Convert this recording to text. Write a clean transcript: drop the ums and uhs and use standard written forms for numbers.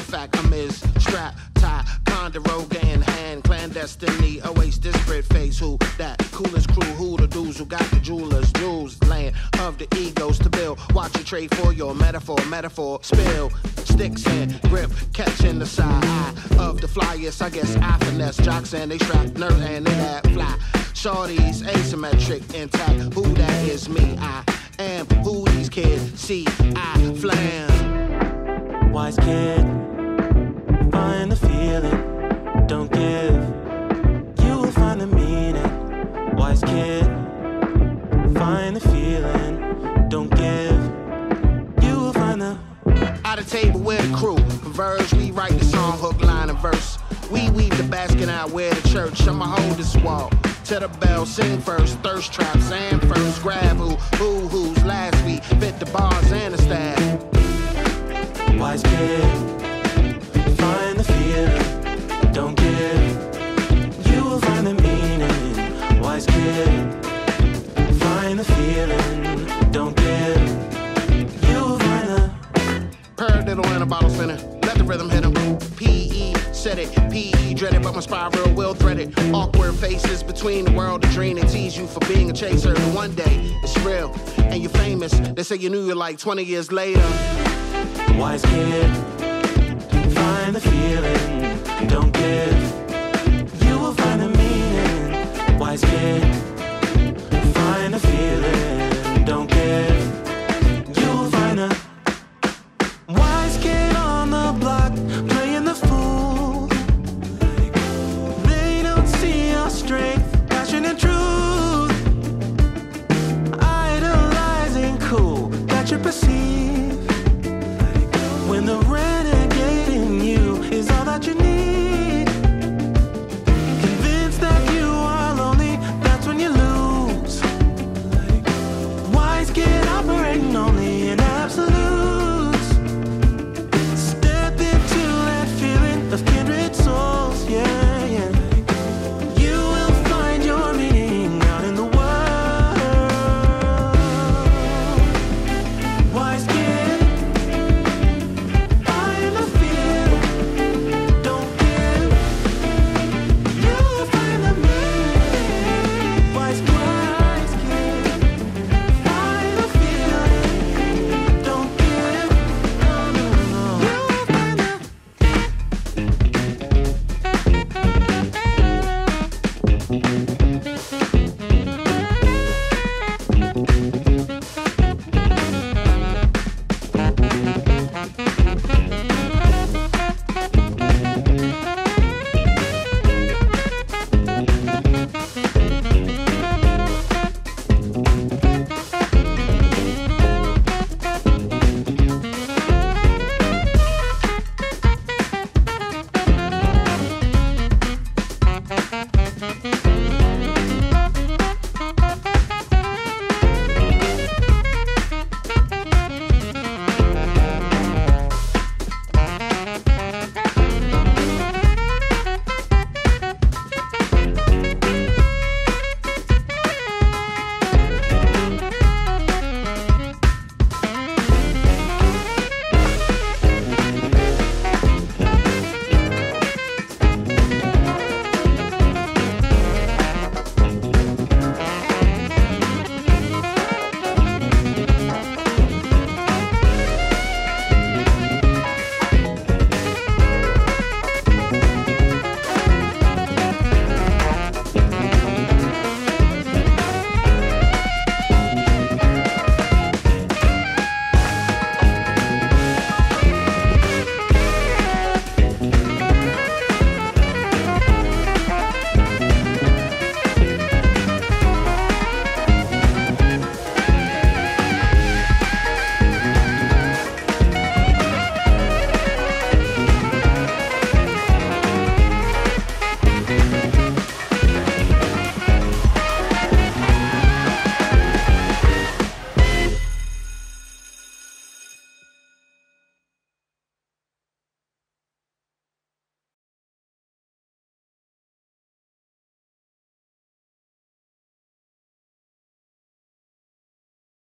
fact, I'm his strap, tie, Conderoga in hand, clandestiny, oasis, Brit face, who that coolest crew, who the dudes who got the jewelers, jewels, land of the egos to build, watch you trade for your metaphor, spill, sticks and grip, catching the side eye of the flyest, I guess I finesse, jocks and they strap, nerve and they that fly, shorties, asymmetric, intact, who that is me, I am who these kids see, I flam. Wise kid, find the feeling, don't give, you will find the meaning. Wise kid, find the feeling, don't give, you will find the... At a table with a crew, converge, we write the song, hook, line, and verse. We weave the basket out, wear the church, I'ma hold this wall. To the bell, sing first, thirst traps, and first, grab who's last week, fit the bars and the staff. Wise kid, find the feeling, don't give, you will find the meaning. Wise kid, find the feeling, don't give, you will find the... Paradiddle in a bottle center, let the rhythm hit 'em. P.E. said it, P.E. dreaded, but my spiral will thread it. Awkward faces between the world and dream. They tease you for being a chaser, but one day it's real, and you're famous. They say you knew you like 20 years later. Wise kid, find the feeling, don't give, you will find the meaning. Wise kid, find the feeling, don't give, you will find the... Wise kid on the block, playing the fool. They don't see your strength, passion and truth. Idolizing cool, that you perceive.